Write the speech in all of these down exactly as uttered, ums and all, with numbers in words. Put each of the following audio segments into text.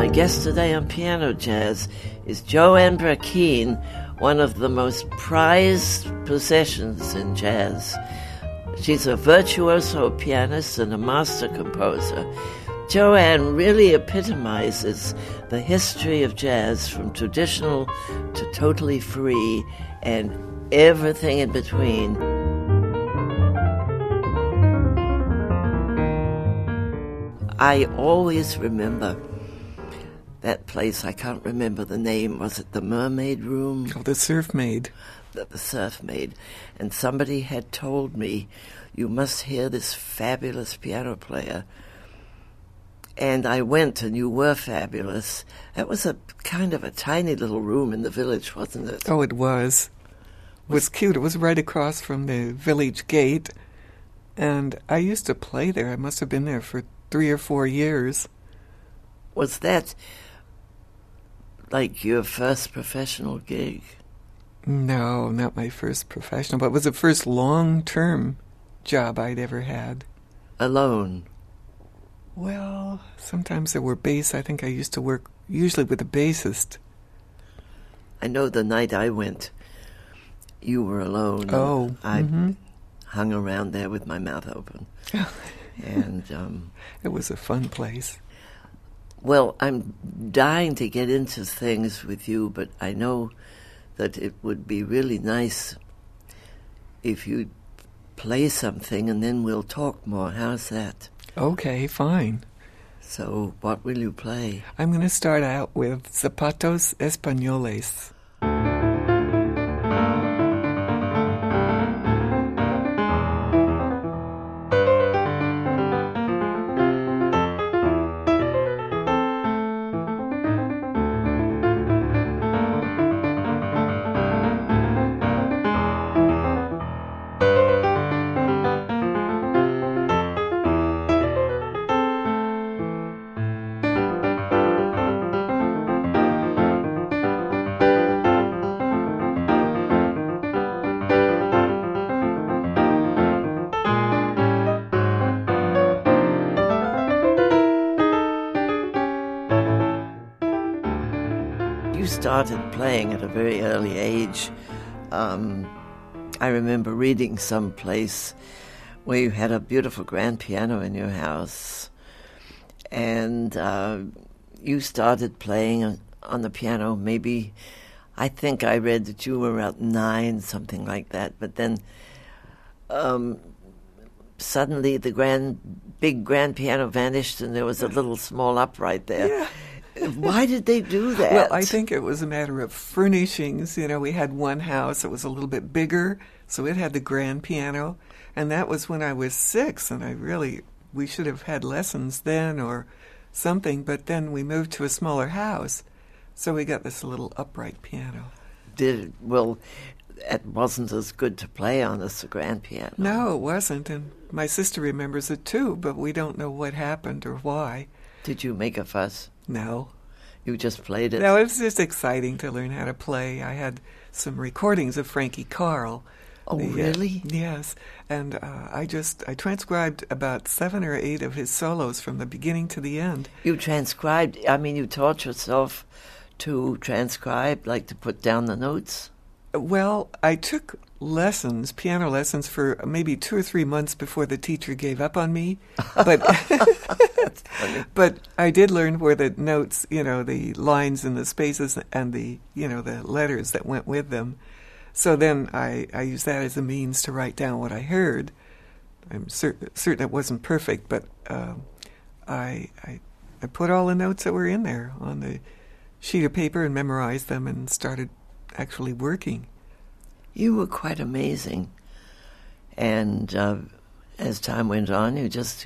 guest today on Piano Jazz is Joanne Brackeen, one of the most prized possessions in jazz. She's a virtuoso pianist and a master composer. Joanne really epitomizes the history of jazz from traditional to totally free and everything in between. I always remember that place. I can't remember the name. Was it the Mermaid Room? Oh, the Surf Maid. The, the Surf Maid. And somebody had told me, you must hear this fabulous piano player. And I went, and you were fabulous. That was a kind of a tiny little room in the village, wasn't it? Oh, it was. It was cute. It was right across from the village gate. And I used to play there. I must have been there for three or four years. Was that like your first professional gig? No, not my first professional, but it was the first long-term job I'd ever had. Alone? Well, sometimes there were bass. I think I used to work usually with a bassist. I know the night I went, you were alone. Oh. I mm-hmm. hung around there with my mouth open. and um, It was a fun place. Well, I'm dying to get into things with you, but I know that it would be really nice if you'd play something and then we'll talk more. How's that? Okay, fine. So what will you play? I'm going to start out with Zapatos Españoles. You started playing at a very early age. Um, I remember reading someplace where you had a beautiful grand piano in your house, and uh, you started playing on the piano maybe, I think I read that you were about nine, something like that, but then um, suddenly the grand, big grand piano vanished and there was a little small upright there. Yeah. Why did they do that? Well, I think it was a matter of furnishings. You know, we had one house that was a little bit bigger, so it had the grand piano, and that was when I was six, and I really, we should have had lessons then or something, but then we moved to a smaller house, so we got this little upright piano. Did it, well, it wasn't as good to play on as the grand piano. No, it wasn't, and my sister remembers it too, but we don't know what happened or why. Did you make a fuss? No. You just played it? No, it was just exciting to learn how to play. I had some recordings of Frankie Carl. Oh, the, really? Uh, yes. And uh, I just, I transcribed about seven or eight of his solos from the beginning to the end. You transcribed, I mean, you taught yourself to transcribe, like to put down the notes? Well, I took lessons, piano lessons, for maybe two or three months before the teacher gave up on me. But That's funny. But I did learn where the notes, you know, the lines and the spaces and the, you know, the letters that went with them. So then I, I used that as a means to write down what I heard. I'm cer- certain it wasn't perfect, but uh, I, I I put all the notes that were in there on the sheet of paper and memorized them and started actually working. You were quite amazing. And uh, as time went on, you just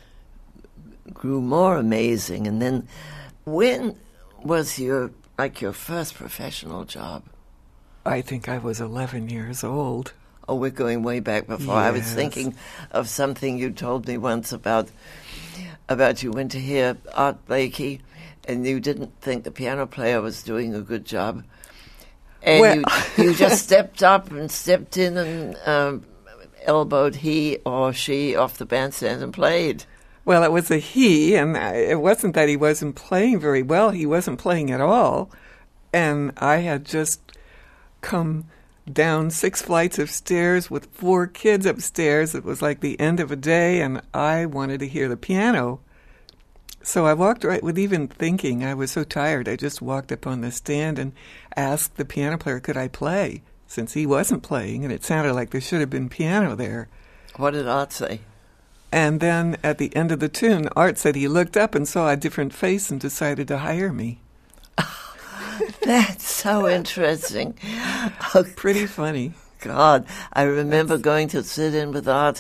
grew more amazing. And then when was your, like, your first professional job? I think I was eleven years old. Oh, we're going way back before. I was Yes. thinking of something you told me once about, about you went to hear Art Blakey, and you didn't think the piano player was doing a good job. And Well- you, you just stepped up and stepped in and um, elbowed he or she off the bandstand and played. Well, it was a he, and it wasn't that he wasn't playing very well. He wasn't playing at all. And I had just come down six flights of stairs with four kids upstairs. It was like the end of a day, and I wanted to hear the piano. So I walked right, with even thinking, I was so tired, I just walked up on the stand and asked the piano player, could I play, since he wasn't playing, and it sounded like there should have been piano there. What did Art say? And then at the end of the tune, Art said he looked up and saw a different face and decided to hire me. That's so interesting. Oh, pretty funny. God, I remember That's... going to sit in with Art.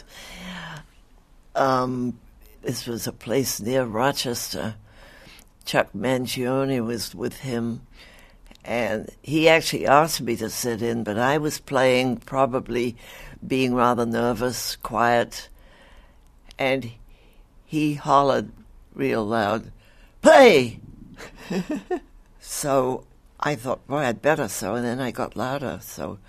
Um, this was a place near Rochester. Chuck Mangione was with him, and he actually asked me to sit in, but I was playing, probably being rather nervous, quiet, and he hollered real loud, "Play!" So I thought, boy, I'd better so, and then I got louder. So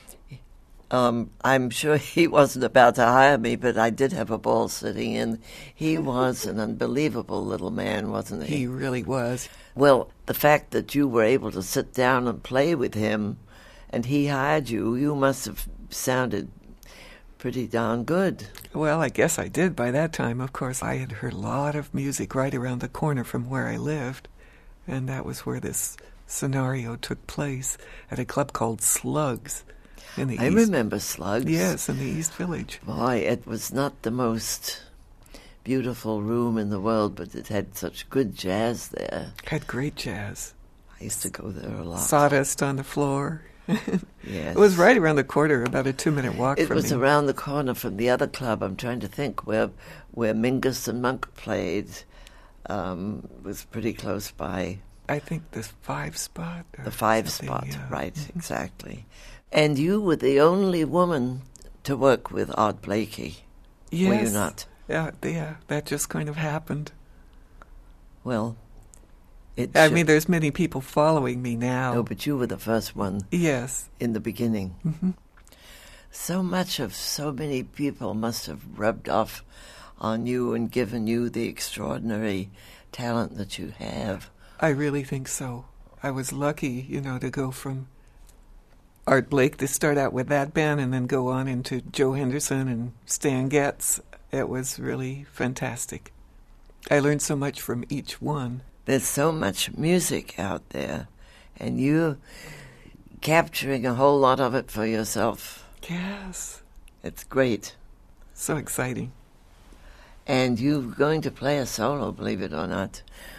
um, I'm sure he wasn't about to hire me, but I did have a ball sitting in. He was an unbelievable little man, wasn't he? He really was. Well, the fact that you were able to sit down and play with him, and he hired you, you must have sounded pretty darn good. Well, I guess I did by that time. Of course, I had heard a lot of music right around the corner from where I lived. And that was where this scenario took place, at a club called Slugs in the I East. remember Slugs. Yes, in the East Village. Boy, it was not the most beautiful room in the world, but it had such good jazz there. Had great jazz. I used to go there a lot. Sawdust on the floor. Yes. It was right around the corner, about a two-minute walk it from me. It was around the corner from the other club. I'm trying to think where where Mingus and Monk played. Um, was pretty close by. I think the Five Spot. The Five Spot, yeah. right, Mm-hmm. exactly. And you were the only woman to work with Art Blakey, yes. were you not? Yeah, yeah, that just kind of happened. Well, it I should... mean, there's many people following me now. No, but you were the first one. Yes. In the beginning. Mm-hmm. So much of so many people must have rubbed off on you and given you the extraordinary talent that you have. I really think so. I was lucky, you know, to go from Art Blake, to start out with that band and then go on into Joe Henderson and Stan Getz. It was really fantastic. I learned so much from each one. There's so much music out there, and you're capturing a whole lot of it for yourself. Yes. It's great. So exciting. And you're going to play a solo, believe it or not.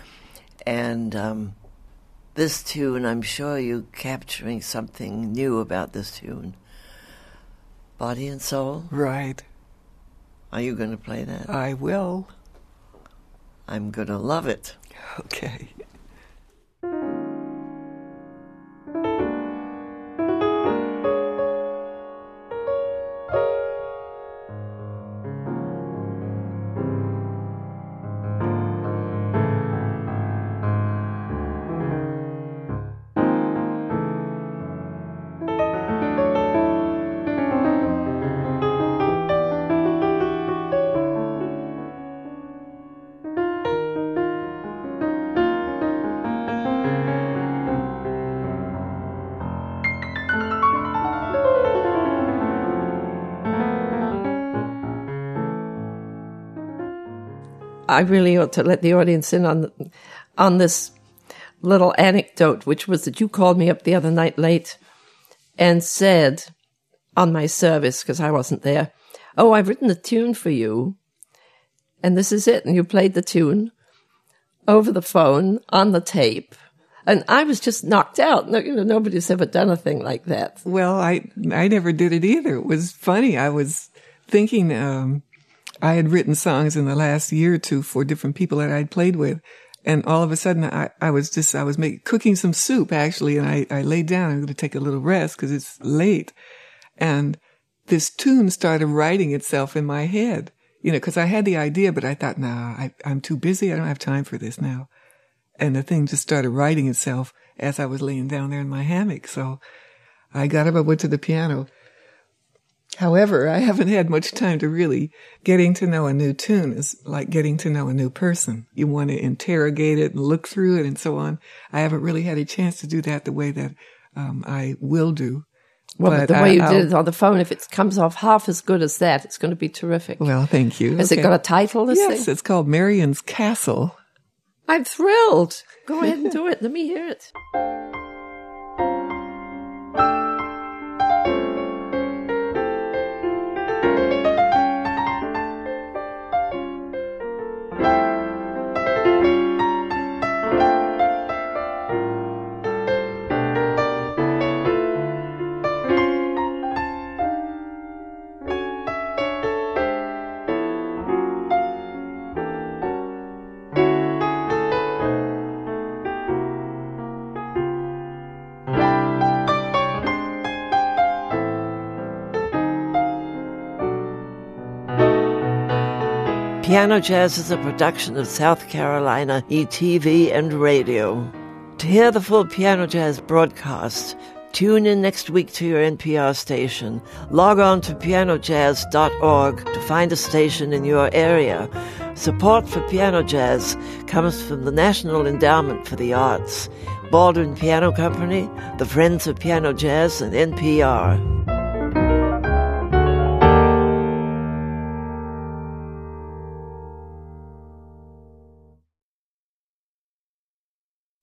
And um, this tune, I'm sure you're capturing something new about this tune. Body and Soul? Right. Are you going to play that? I will. I'm going to love it. Okay. I really ought to let the audience in on on this little anecdote, which was that you called me up the other night late and said on my service, because I wasn't there, "Oh, I've written a tune for you, and this is it." And you played the tune over the phone on the tape. And I was just knocked out. No, you know, nobody's ever done a thing like that. Well, I I never did it either. It was funny. I was thinking um, I had written songs in the last year or two for different people that I'd played with. And all of a sudden, I, I was just, I was make, cooking some soup, actually, and I, I laid down. I'm going to take a little rest because it's late. And this tune started writing itself in my head, you know, because I had the idea, but I thought, nah, I, I'm too busy. I don't have time for this now. And the thing just started writing itself as I was laying down there in my hammock. So I got up, I went to the piano. However, I haven't had much time to really getting to know a new tune is like getting to know a new person. You want to interrogate it and look through it and so on. I haven't really had a chance to do that the way that um, I will do. Well, but but the I, way you I'll, did it on the phone, if it comes off half as good as that, it's going to be terrific. Well, thank you. Has okay. it got a title, this Yes, thing? it's called Marion's Castle. I'm thrilled. Go ahead and do it. Let me hear it. Piano Jazz is a production of South Carolina E T V and radio. To hear the full Piano Jazz broadcast, tune in next week to your N P R station. Log on to piano jazz dot org to find a station in your area. Support for Piano Jazz comes from the National Endowment for the Arts, Baldwin Piano Company, the Friends of Piano Jazz, and N P R.